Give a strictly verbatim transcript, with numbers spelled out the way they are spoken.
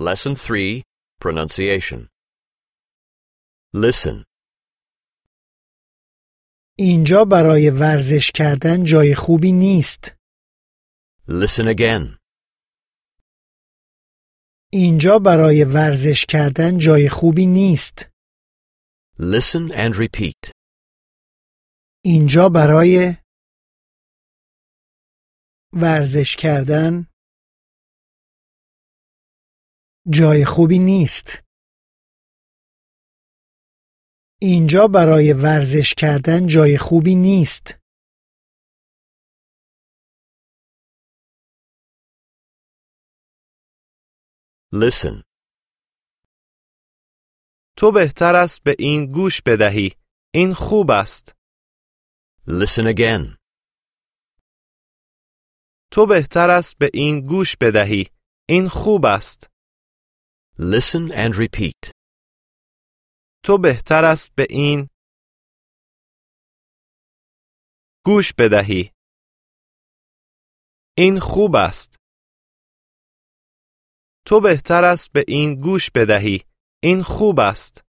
Lesson three, Pronunciation. Listen. اینجا برای ورزش کردن جای خوبی نیست. Listen again. اینجا برای ورزش کردن جای خوبی نیست. Listen and repeat. اینجا برای ورزش کردن جای خوبی نیست. اینجا برای ورزش کردن جای خوبی نیست. Listen. تو بهتر است به این گوش بدهی. این خوب است. Listen again. تو بهتر است به این گوش بدهی. این خوب است. Listen and repeat. تو بهتر است به این گوش بدهی. این خوب است. تو بهتر است به این گوش بدهی. این خوب است.